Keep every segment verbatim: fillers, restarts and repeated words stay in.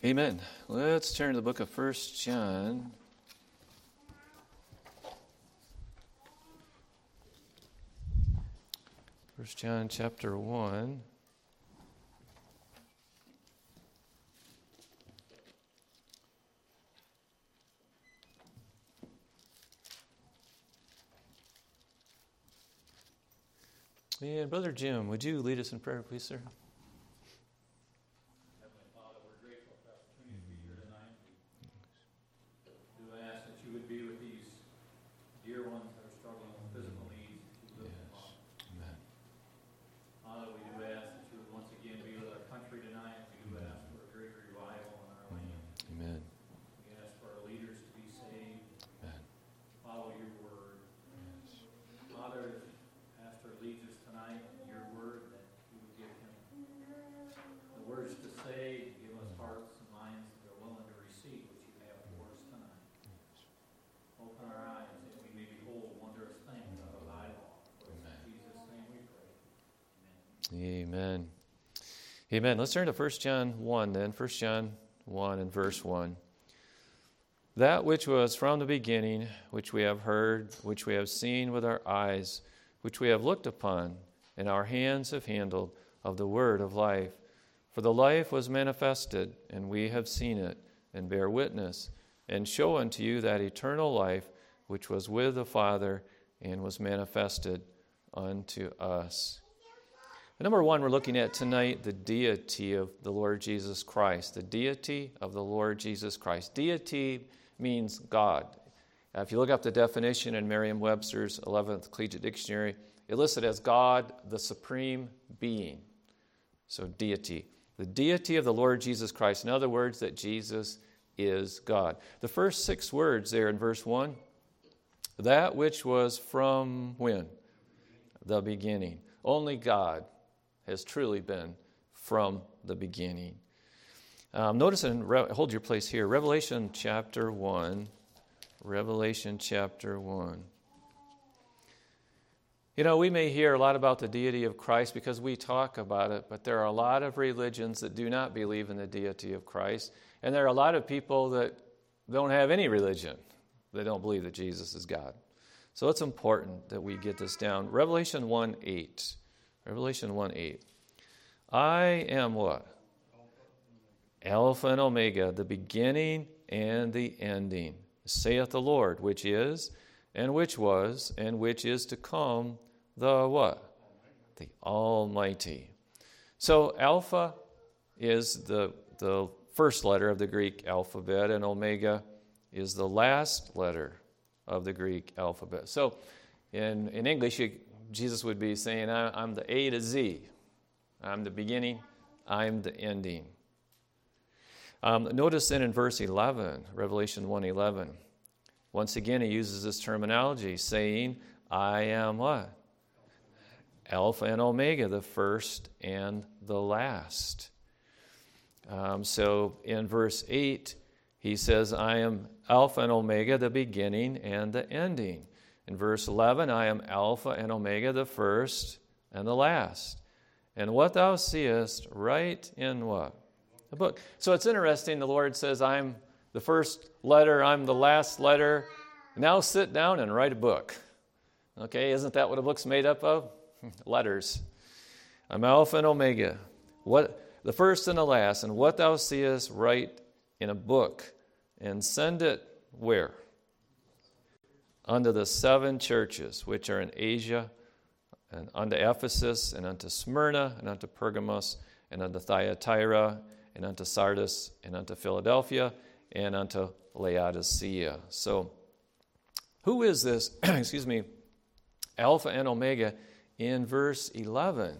Amen. Let's turn to the book of First John. First John chapter one. And Brother Jim, would you lead us in prayer, please, sir? Amen. Amen. Let's turn to First John one then. First John one and verse one. That which was from the beginning, which we have heard, which we have seen with our eyes, which we have looked upon, and our hands have handled of the word of life. For the life was manifested, and we have seen it, and bear witness, and show unto you that eternal life which was with the Father, and was manifested unto us. Number one, we're looking at tonight the deity of the Lord Jesus Christ. The deity of the Lord Jesus Christ. Deity means God. Now, if you look up the definition in Merriam-Webster's eleventh Collegiate Dictionary, it lists it as God, the supreme being. So deity. The deity of the Lord Jesus Christ. In other words, that Jesus is God. The first six words there in verse one, that which was from when? The beginning. Only God has truly been from the beginning. Um, notice, and Re- hold your place here, Revelation chapter one. Revelation chapter one. You know, we may hear a lot about the deity of Christ because we talk about it, but there are a lot of religions that do not believe in the deity of Christ, and there are a lot of people that don't have any religion. They don't believe that Jesus is God. So it's important that we get this down. Revelation one eight. Revelation one eight. I am what? Alpha and Omega, the beginning and the ending, saith the Lord, which is, and which was, and which is to come, the what? The Almighty. So Alpha is the, the first letter of the Greek alphabet, and Omega is the last letter of the Greek alphabet. So in, in English, you, Jesus would be saying, I'm the A to Z. I'm the beginning. I'm the ending. Um, notice then in verse eleven, Revelation one eleven, once again he uses this terminology, saying, I am what? Alpha and Omega, the first and the last. Um, so in verse eight, he says, I am Alpha and Omega, the beginning and the ending. In verse eleven, I am Alpha and Omega, the first and the last. And what thou seest, write in what? A book. So it's interesting, the Lord says, I'm the first letter, I'm the last letter. Now sit down and write a book. Okay, isn't that what a book's made up of? Letters. I'm Alpha and Omega, what the first and the last. And what thou seest, write in a book, and send it where? Unto the seven churches which are in Asia, and unto Ephesus, and unto Smyrna, and unto Pergamos, and unto Thyatira, and unto Sardis, and unto Philadelphia, and unto Laodicea. So, who is this, excuse me, Alpha and Omega in verse eleven?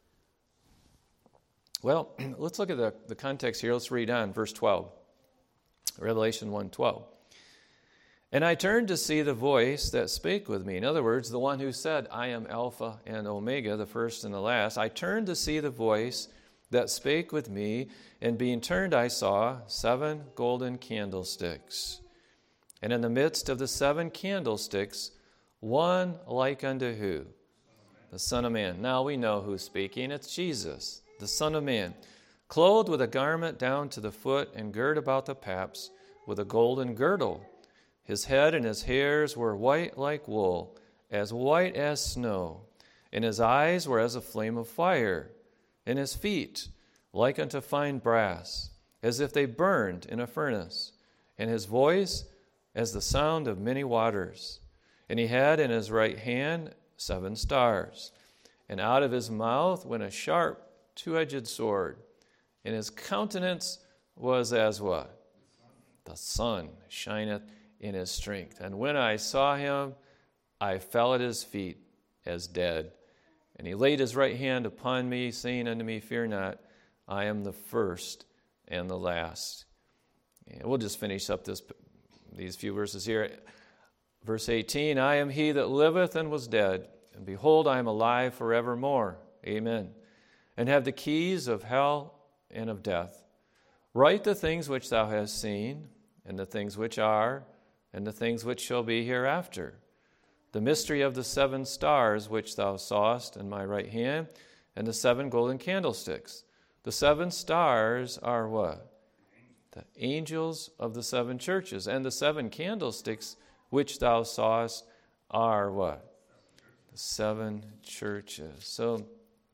Well, let's look at the, the context here. Let's read on, verse twelve. Revelation one twelve. And I turned to see the voice that spake with me. In other words, the one who said, I am Alpha and Omega, the first and the last. I turned to see the voice that spake with me, and being turned I saw seven golden candlesticks. And in the midst of the seven candlesticks, one like unto who? The Son of Man. Now we know who's speaking. It's Jesus, the Son of Man, clothed with a garment down to the foot, and girt about the paps with a golden girdle. His head and his hairs were white like wool, as white as snow, and his eyes were as a flame of fire, and his feet like unto fine brass, as if they burned in a furnace, and his voice as the sound of many waters. And he had in his right hand seven stars, and out of his mouth went a sharp two-edged sword, and his countenance was as what? The sun shineth in his strength. And when I saw him, I fell at his feet as dead. And he laid his right hand upon me, saying unto me, Fear not, I am the first and the last. And we'll just finish up this these few verses here. Verse eighteen, I am he that liveth and was dead, and behold, I am alive forevermore. Amen. And have the keys of hell and of death. Write the things which thou hast seen, and the things which are, and the things which shall be hereafter. The mystery of the seven stars which thou sawest in my right hand, and the seven golden candlesticks. The seven stars are what? The angels of the seven churches. And the seven candlesticks which thou sawest are what? The seven churches. So,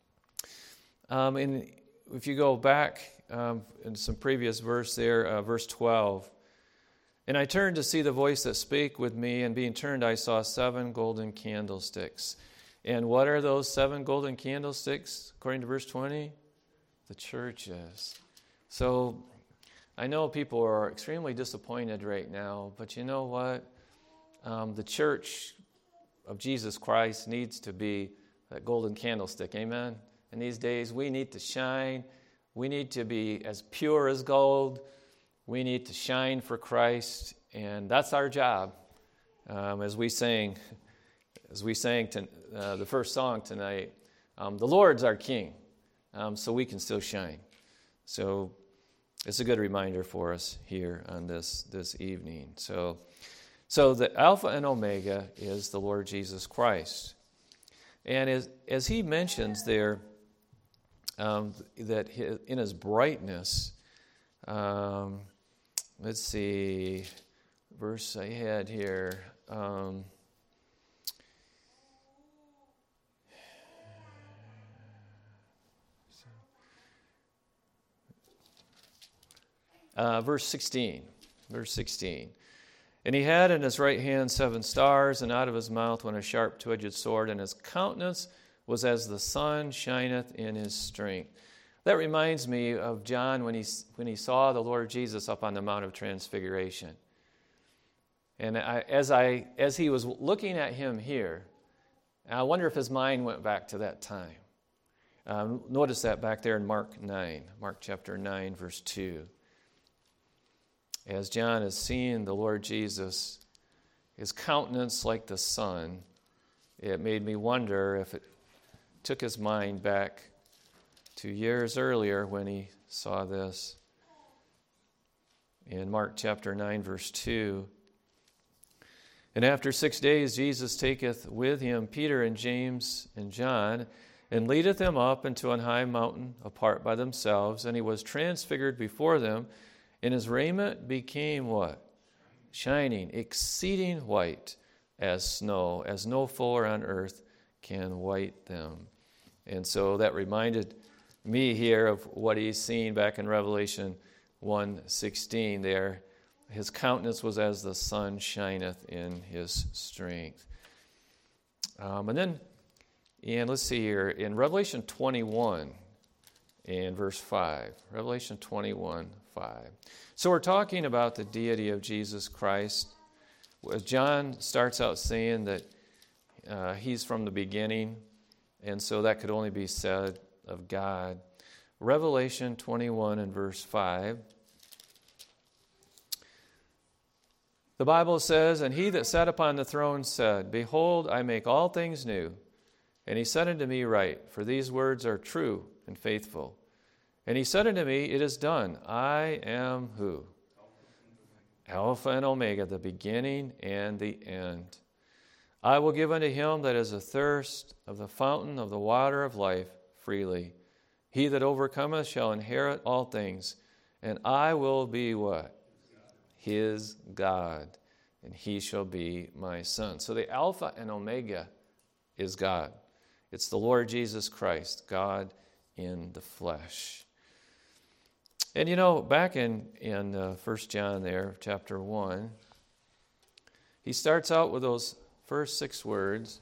um, in, if you go back um, in some previous verse there, uh, verse twelve, and I turned to see the voice that spake with me, and being turned I saw seven golden candlesticks. And what are those seven golden candlesticks, according to verse twenty? The churches. So I know people are extremely disappointed right now, but you know what? Um, the church of Jesus Christ needs to be that golden candlestick, amen? In these days, we need to shine. We need to be as pure as gold. We need to shine for Christ, and that's our job. Um, as we sang, as we sang to, uh, the first song tonight, um, the Lord's our King, um, so we can still shine. So it's a good reminder for us here on this this evening. So, so the Alpha and Omega is the Lord Jesus Christ, and as as he mentions there um, that his, in his brightness. Um, Let's see, verse I had here. Um, uh, verse sixteen. Verse sixteen. And he had in his right hand seven stars, and out of his mouth went a sharp two-edged sword, and his countenance was as the sun shineth in his strength. That reminds me of John when he, when he saw the Lord Jesus up on the Mount of Transfiguration. And I, as, I, as he was looking at him here, I wonder if his mind went back to that time. Um, notice that back there in Mark nine, Mark chapter nine, verse two. As John is seeing the Lord Jesus, his countenance like the sun, it made me wonder if it took his mind back two years earlier when he saw this. In Mark chapter nine, verse two. And after six days Jesus taketh with him Peter and James and John, and leadeth them up into an high mountain apart by themselves, and he was transfigured before them, and his raiment became what? Shining, exceeding white as snow, as no fuller on earth can white them. And so that reminded me here of what he's seen back in Revelation one sixteen there. His countenance was as the sun shineth in his strength. Um, and then, and let's see here, in Revelation twenty-one, in verse five, Revelation twenty-one, five. So we're talking about the deity of Jesus Christ. John starts out saying that uh, he's from the beginning, and so that could only be said of God. Revelation twenty-one and verse five. The Bible says, And he that sat upon the throne said, Behold, I make all things new. And he said unto me, Write, for these words are true and faithful. And he said unto me, It is done. I am who? Alpha and Omega, the beginning and the end. I will give unto him that is athirst of the fountain of the water of life freely. He that overcometh shall inherit all things, and I will be what? His God, and he shall be my son. So the Alpha and Omega is God. It's the Lord Jesus Christ, God in the flesh. And you know, back in, in uh, First John there, chapter one, he starts out with those first six words,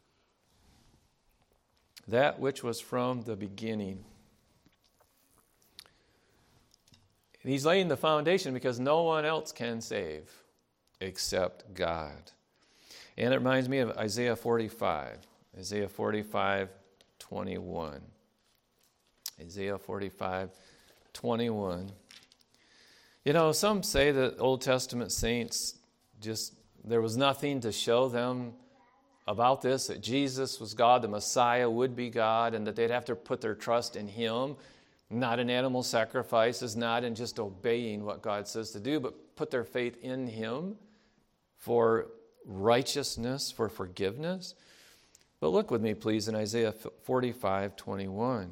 that which was from the beginning. And he's laying the foundation because no one else can save except God. And it reminds me of Isaiah forty-five. Isaiah forty-five, twenty-one. Isaiah forty-five, twenty-one. You know, some say that Old Testament saints just, there was nothing to show them about this, that Jesus was God, the Messiah would be God, and that they'd have to put their trust in him, not in animal sacrifices, not in just obeying what God says to do, but put their faith in him for righteousness, for forgiveness. But look with me, please, in Isaiah forty-five, twenty-one.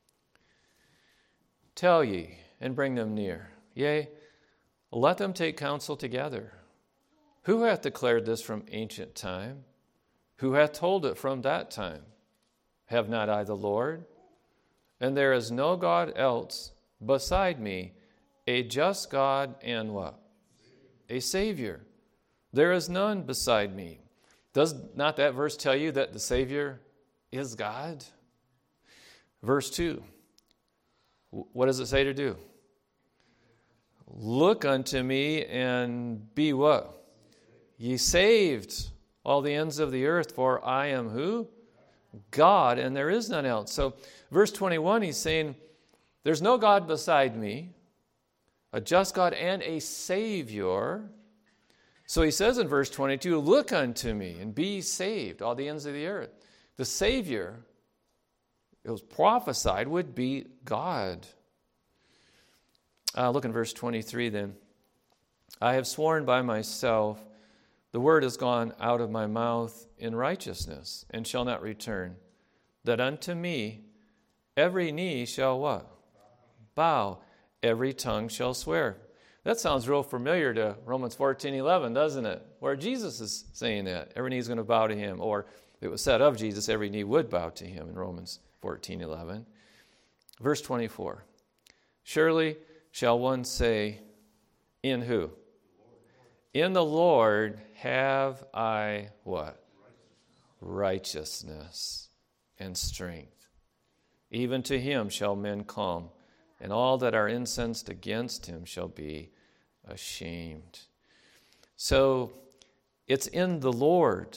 Tell ye, and bring them near. Yea, let them take counsel together. Who hath declared this from ancient time? Who hath told it from that time? Have not I the Lord? And there is no God else beside me, a just God and what? A Savior. There is none beside me. Does not that verse tell you that the Savior is God? Verse two. What does it say to do? Look unto me and be what? Ye saved, all the ends of the earth, for I am who? God, and there is none else. So verse twenty-one, he's saying, there's no God beside me, a just God and a Savior. So he says in verse twenty-two, look unto me and be saved, all the ends of the earth. The Savior, it was prophesied, would be God. Uh, look in verse twenty-three then. I have sworn by myself, the word is gone out of my mouth in righteousness, and shall not return, that unto me every knee shall what? Bow. Every tongue shall swear. That sounds real familiar to Romans fourteen eleven, doesn't it? Where Jesus is saying that. Every knee is going to bow to him. Or it was said of Jesus, every knee would bow to him in Romans fourteen eleven. Verse twenty-four. Surely shall one say, in who? In the Lord have I what? Righteousness and strength. Even to him shall men come, and all that are incensed against him shall be ashamed. So it's in the Lord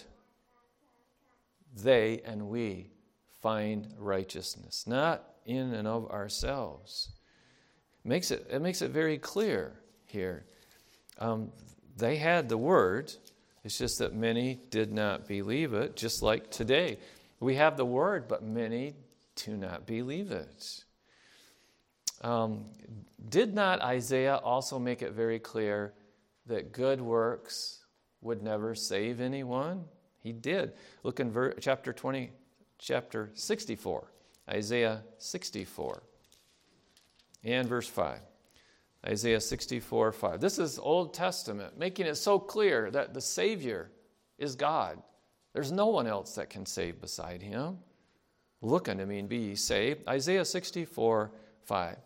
they and we find righteousness, not in and of ourselves. It makes it, it makes it very clear here. Um, they had the word. It's just that many did not believe it, just like today. We have the word, but many do not believe it. Um, did not Isaiah also make it very clear that good works would never save anyone? He did. Look in ver- chapter twenty, chapter sixty-four, Isaiah sixty-four, and verse five. Isaiah sixty-four, five. This is Old Testament, making it so clear that the Savior is God. There's no one else that can save beside him. Look unto me and be ye saved. Isaiah sixty-four, five.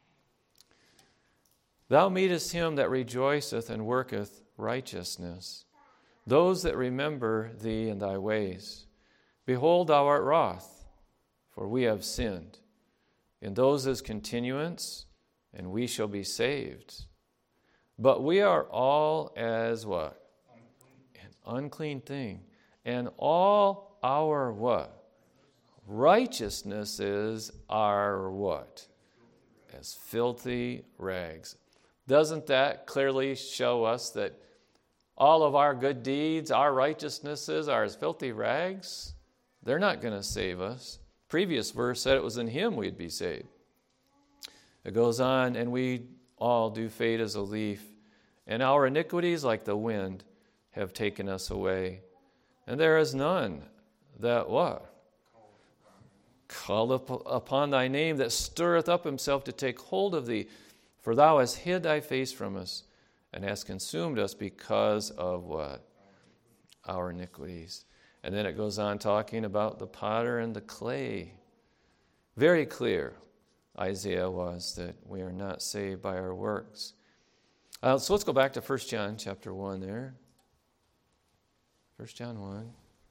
Thou meetest him that rejoiceth and worketh righteousness, those that remember thee in thy ways. Behold, thou art wroth, for we have sinned. In those is continuance, and we shall be saved. But we are all as what? An unclean thing. And all our what? Righteousness is our what? As filthy rags. Doesn't that clearly show us that all of our good deeds, our righteousnesses are as filthy rags? They're not going to save us. Previous verse said it was in him we'd be saved. It goes on, and we all do fade as a leaf, and our iniquities like the wind have taken us away. And there is none that what? call up upon thy name that stirreth up himself to take hold of thee. For thou hast hid thy face from us, and hast consumed us because of what? Our iniquities. And then it goes on talking about the potter and the clay. Very clear, Isaiah was, that we are not saved by our works. Uh, so let's go back to First John chapter one there. First John one.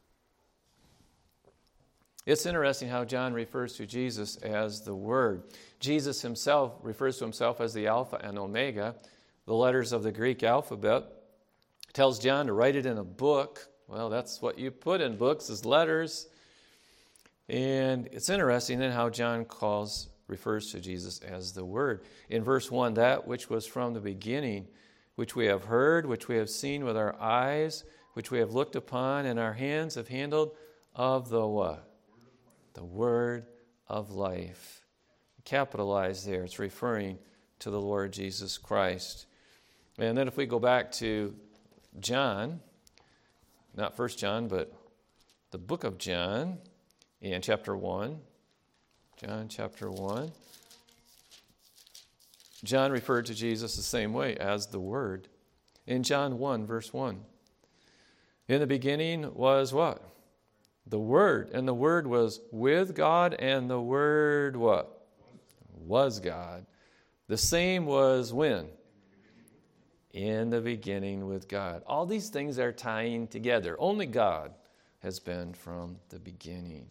It's interesting how John refers to Jesus as the Word. Jesus himself refers to himself as the Alpha and Omega. The letters of the Greek alphabet tells John to write it in a book. Well, that's what you put in books, is letters. And it's interesting then how John calls, refers to Jesus as the Word. In verse one, that which was from the beginning, which we have heard, which we have seen with our eyes, which we have looked upon, and our hands have handled of the what? The Word of life. Capitalized there. It's referring to the Lord Jesus Christ. And then if we go back to John, not First John, but the book of John, in chapter one, John chapter one, John referred to Jesus the same way as the Word. In John one, verse one, in the beginning was what? The Word. And the Word was with God, and the Word what? Was God. The same was when? In the beginning with God. All these things are tying together. Only God has been from the beginning.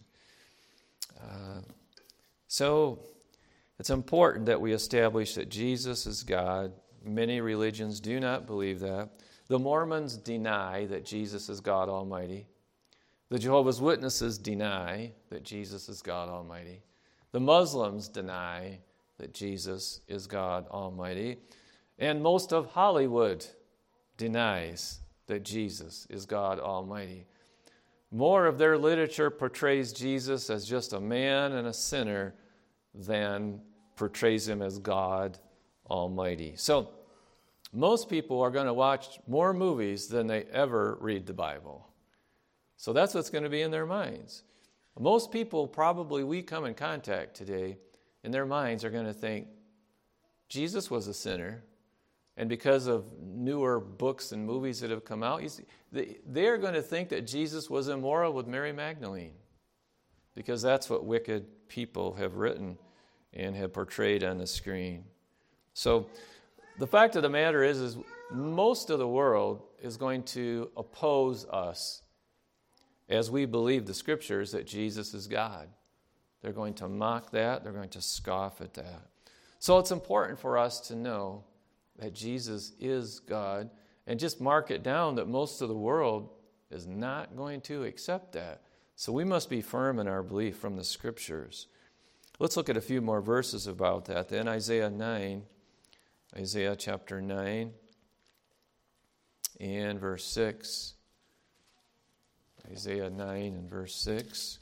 Uh, so it's important that we establish that Jesus is God. Many religions do not believe that. The Mormons deny that Jesus is God Almighty. The Jehovah's Witnesses deny that Jesus is God Almighty. The Muslims deny that Jesus is God Almighty. And most of Hollywood denies that Jesus is God Almighty. More of their literature portrays Jesus as just a man and a sinner than portrays him as God Almighty. So most people are going to watch more movies than they ever read the Bible. So that's what's going to be in their minds. Most people probably we come in contact today, in their minds are going to think, Jesus was a sinner. And because of newer books and movies that have come out, you see, they, they're going to think that Jesus was immoral with Mary Magdalene. Because that's what wicked people have written and have portrayed on the screen. So the fact of the matter is, is most of the world is going to oppose us as we believe the Scriptures that Jesus is God. They're going to mock that. They're going to scoff at that. So it's important for us to know that Jesus is God, and just mark it down that most of the world is not going to accept that. So we must be firm in our belief from the Scriptures. Let's look at a few more verses about that. Then Isaiah nine, Isaiah chapter nine, and verse six. Isaiah nine and verse six.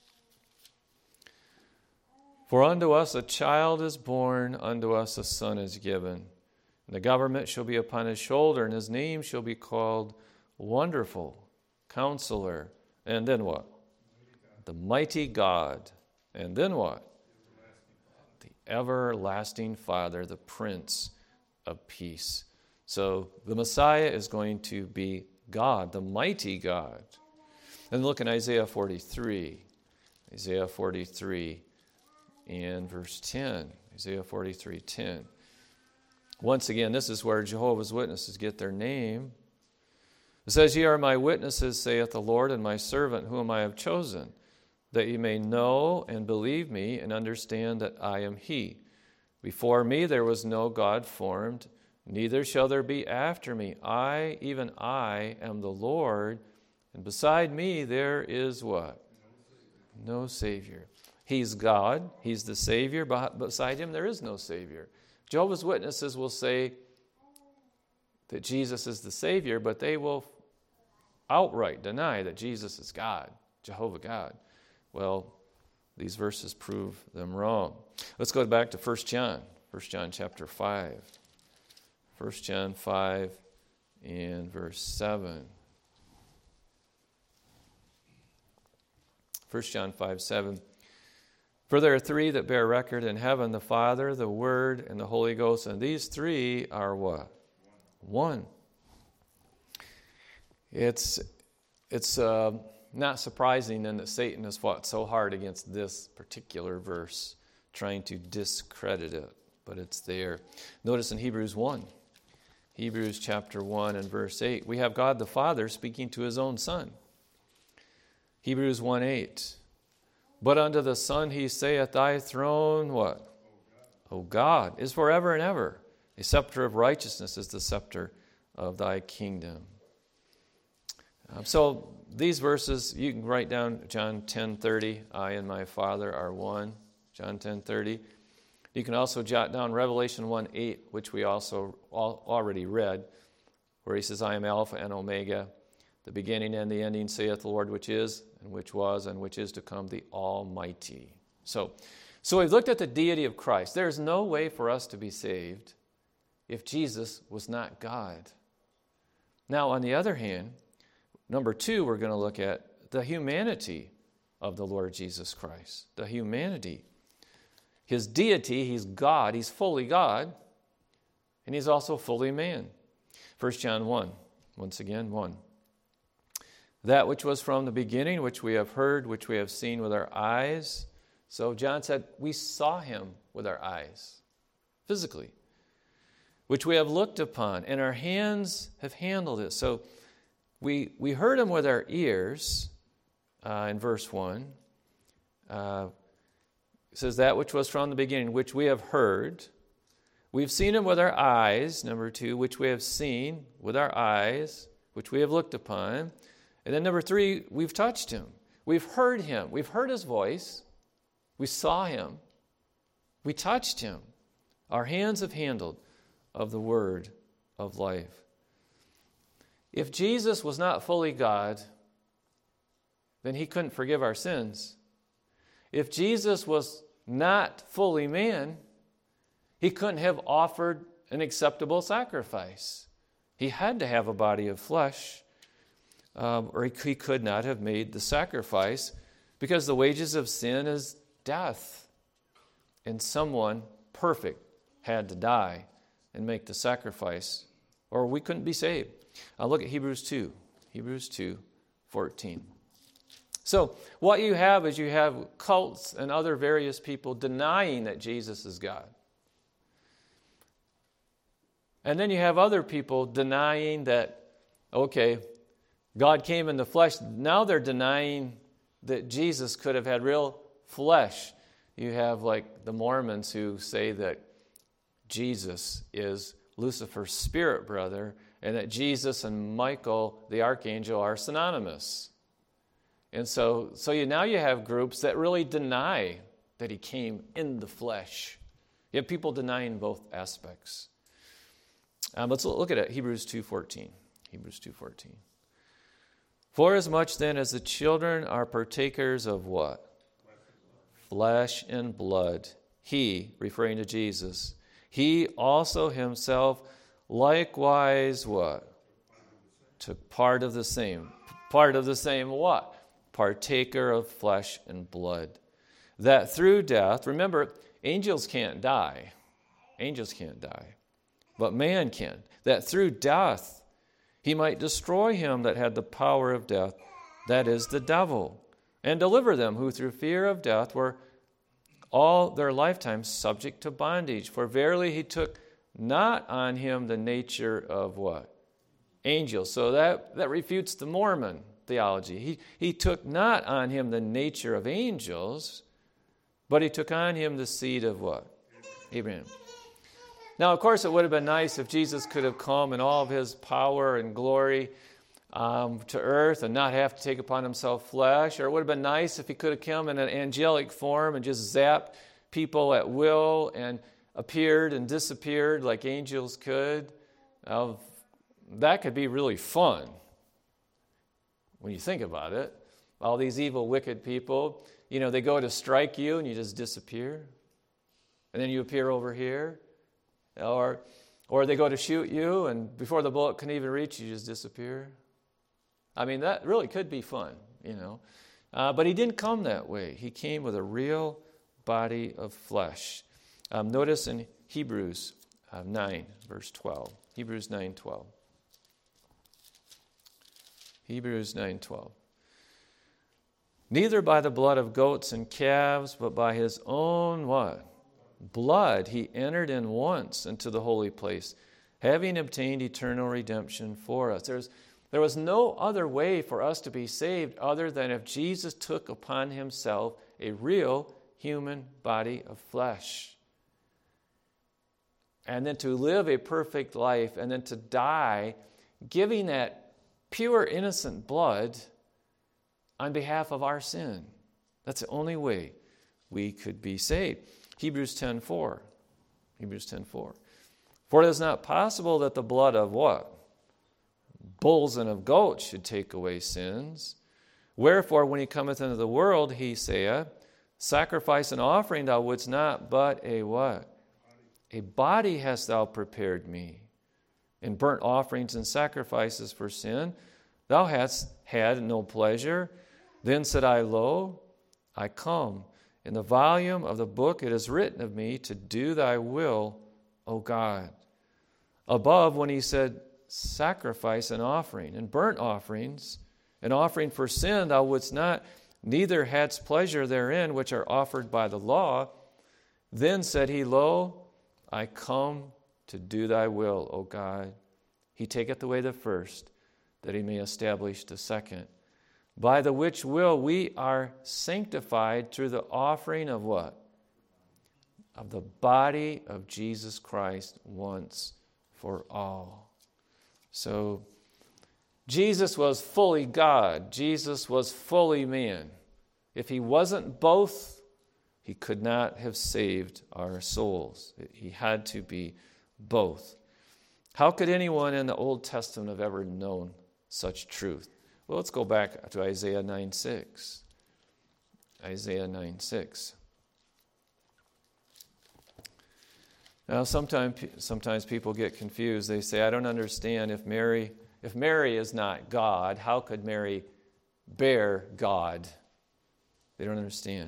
For unto us a child is born, unto us a son is given. And the government shall be upon his shoulder, and his name shall be called Wonderful, Counselor. And then what? The Mighty God. And then what? The Everlasting Father, the Prince of Peace. So the Messiah is going to be God, the Mighty God. And look in Isaiah forty-three. Isaiah forty-three and verse ten. Isaiah forty-three, ten. Once again, this is where Jehovah's Witnesses get their name. It says, Ye are my witnesses, saith the Lord, and my servant whom I have chosen, that ye may know and believe me and understand that I am he. Before me there was no God formed, neither shall there be after me. I, even I, am the Lord, and beside me there is what? No Savior. He's God. He's the Savior. Beside him there is no Savior. Jehovah's Witnesses will say that Jesus is the Savior, but they will outright deny that Jesus is God, Jehovah God. Well, these verses prove them wrong. Let's go back to First John, First John chapter five. First John five and verse seven. First John five, seven. For there are three that bear record in heaven, the Father, the Word, and the Holy Ghost. And these three are what? One. It's, it's uh, not surprising then that Satan has fought so hard against this particular verse, trying to discredit it. But it's there. Notice in Hebrews one. Hebrews chapter one and verse eight. We have God the Father speaking to his own Son. Hebrews one eight. But unto the Son he saith, thy throne, what? O God, is forever and ever. A scepter of righteousness is the scepter of thy kingdom. Um, so these verses, you can write down John ten thirty. I and my Father are one. John ten thirty. You can also jot down Revelation one eight, which we also all, already read, where he says, I am Alpha and Omega, the beginning and the ending, saith the Lord, which is, and which was, and which is to come, the Almighty. So, so we've looked at the deity of Christ. There's no way for us to be saved if Jesus was not God. Now, on the other hand, number two, we're going to look at the humanity of the Lord Jesus Christ. The humanity. His deity, he's God, he's fully God, and he's also fully man. First John one, once again, one. That which was from the beginning, which we have heard, which we have seen with our eyes. So John said, we saw him with our eyes, physically, which we have looked upon, and our hands have handled it. So we we heard him with our ears, uh, in verse one. Uh, it says, that which was from the beginning, which we have heard. We've seen him with our eyes, number two, which we have seen with our eyes, which we have looked upon. And then number three, we've touched him. We've heard him. We've heard his voice. We saw him. We touched him. Our hands have handled of the word of life. If Jesus was not fully God, then he couldn't forgive our sins. If Jesus was not fully man, he couldn't have offered an acceptable sacrifice. He had to have a body of flesh. Um, or he, he could not have made the sacrifice, because the wages of sin is death. And someone perfect had to die and make the sacrifice, or we couldn't be saved. I'll look at Hebrews two. Hebrews two, fourteen. So what you have is you have cults and other various people denying that Jesus is God. And then you have other people denying that, okay, God came in the flesh. Now they're denying that Jesus could have had real flesh. You have like the Mormons who say that Jesus is Lucifer's spirit brother, and that Jesus and Michael, the archangel, are synonymous. And so, so you, now you have groups that really deny that he came in the flesh. You have people denying both aspects. Um, let's look at it. Hebrews two fourteen. Hebrews two fourteen. For as much then as the children are partakers of what? Flesh and blood. He, referring to Jesus, he also himself likewise what? Took part of the same. Part of the same what? Partaker of flesh and blood. That through death, remember, angels can't die. Angels can't die. But man can. That through death, he might destroy him that had the power of death, that is, the devil, and deliver them who through fear of death were all their lifetime subject to bondage. For verily he took not on him the nature of what? Angels. So that, that refutes the Mormon theology. He, he took not on him the nature of angels, but he took on him the seed of what? Abraham. Now, of course, it would have been nice if Jesus could have come in all of his power and glory um, to earth and not have to take upon himself flesh. Or it would have been nice if he could have come in an angelic form and just zapped people at will and appeared and disappeared like angels could. Uh, that could be really fun when you think about it. All these evil, wicked people, you know, they go to strike you and you just disappear. And then you appear over here. Or or they go to shoot you, and before the bullet can even reach you, you just disappear. I mean, that really could be fun, you know. Uh, but he didn't come that way. He came with a real body of flesh. Um, notice in Hebrews uh, nine, verse twelve. Hebrews nine twelve. Hebrews nine twelve. Neither by the blood of goats and calves, but by his own what? Blood he entered in once into the holy place, having obtained eternal redemption for us. There's, there was no other way for us to be saved other than if Jesus took upon himself a real human body of flesh. And then to live a perfect life, and then to die, giving that pure, innocent blood on behalf of our sin. That's the only way we could be saved. Hebrews ten four. Hebrews ten four. For it is not possible that the blood of what? Bulls and of goats should take away sins. Wherefore, when he cometh into the world, he saith, sacrifice and offering thou wouldst not, but a what? A body hast thou prepared me. In burnt offerings and sacrifices for sin, thou hast had no pleasure. Then said I, lo, I come. In the volume of the book it is written of me to do thy will, O God. Above, when he said, sacrifice and offering, and burnt offerings, an offering for sin thou wouldst not, neither hadst pleasure therein, which are offered by the law. Then said he, lo, I come to do thy will, O God. He taketh away the first, that he may establish the second. By the which will we are sanctified through the offering of what? Of the body of Jesus Christ once for all. So, Jesus was fully God. Jesus was fully man. If he wasn't both, he could not have saved our souls. He had to be both. How could anyone in the Old Testament have ever known such truth? Well, let's go back to Isaiah nine six. Isaiah nine six. Now, sometimes sometimes people get confused. They say, I don't understand. If Mary, if Mary is not God, how could Mary bear God? They don't understand.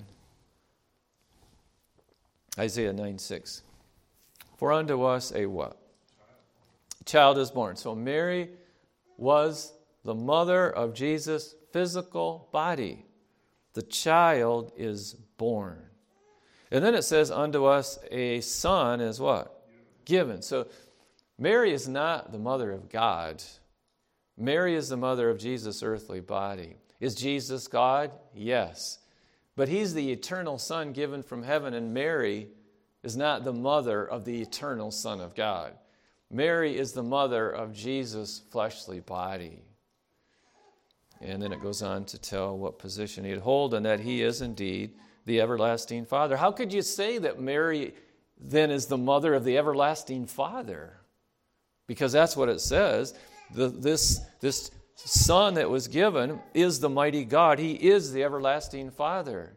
Isaiah nine six. For unto us a what? A child is born. So Mary was the mother of Jesus' physical body. The child is born. And then it says, unto us a son is what? Given. So Mary is not the mother of God. Mary is the mother of Jesus' earthly body. Is Jesus God? Yes. But he's the eternal Son given from heaven, and Mary is not the mother of the eternal Son of God. Mary is the mother of Jesus' fleshly body. And then it goes on to tell what position he'd hold, and that he is indeed the everlasting Father. How could you say that Mary then is the mother of the everlasting Father? Because that's what it says. The, this, this Son that was given is the mighty God. He is the everlasting Father.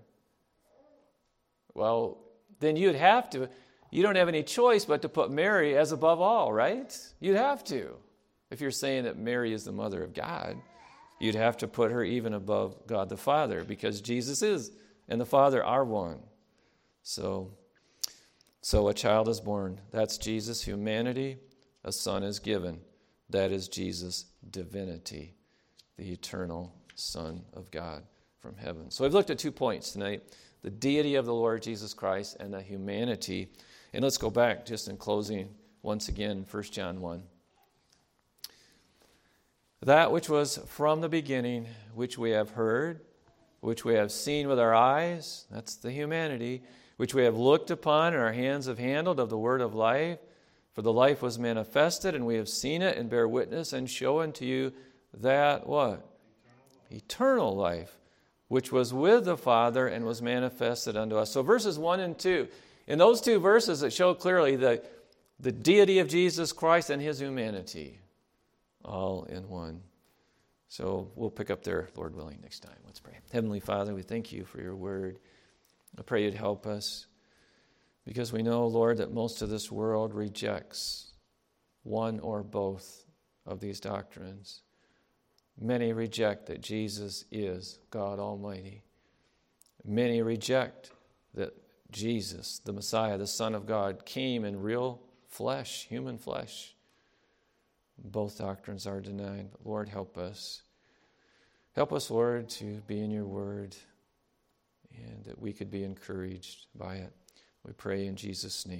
Well, then you'd have to, you don't have any choice but to put Mary as above all, right? You'd have to. If you're saying that Mary is the mother of God, you'd have to put her even above God the Father, because Jesus is and the Father are one. So, so a child is born. That's Jesus' humanity. A son is given. That is Jesus' divinity, the eternal Son of God from heaven. So we've looked at two points tonight, the deity of the Lord Jesus Christ and the humanity. And let's go back just in closing once again, First John one. That which was from the beginning, which we have heard, which we have seen with our eyes, that's the humanity, which we have looked upon and our hands have handled of the word of life. For the life was manifested, and we have seen it and bear witness and show unto you that what? Eternal life. Eternal life, which was with the Father and was manifested unto us. So verses one and two, in those two verses it show clearly the, the deity of Jesus Christ and his humanity, all in one. So we'll pick up there, Lord willing, next time. Let's pray. Heavenly Father, we thank you for your word. I pray you'd help us, because we know, Lord, that most of this world rejects one or both of these doctrines. Many reject that Jesus is God Almighty. Many reject that Jesus, the Messiah, the Son of God, came in real flesh, human flesh. Both doctrines are denied. But Lord, help us. Help us, Lord, to be in your word and that we could be encouraged by it. We pray in Jesus' name.